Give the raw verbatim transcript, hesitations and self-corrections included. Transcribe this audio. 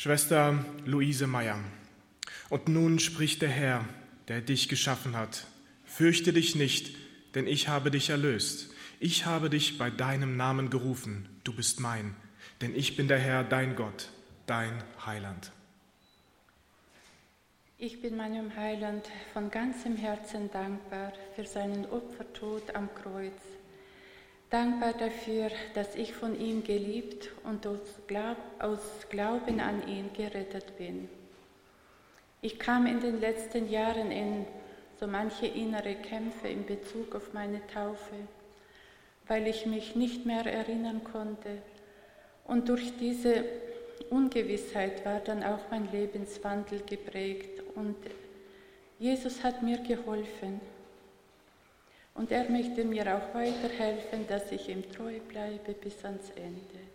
Schwester Luise Meyer. Und nun spricht der Herr, der dich geschaffen hat. Fürchte dich nicht, denn ich habe dich erlöst. Ich habe dich bei deinem Namen gerufen. Du bist mein, denn ich bin der Herr, dein Gott, dein Heiland. Ich bin meinem Heiland von ganzem Herzen dankbar für seinen Opfertod am Kreuz. Dankbar dafür, dass ich von ihm geliebt und aus, Glaub, aus Glauben an ihn gerettet bin. Ich kam in den letzten Jahren in so manche innere Kämpfe in Bezug auf meine Taufe, weil ich mich nicht mehr erinnern konnte. Und durch diese Ungewissheit war dann auch mein Lebenswandel geprägt und Jesus hat mir geholfen. Und er möchte mir auch weiterhelfen, dass ich ihm treu bleibe bis ans Ende.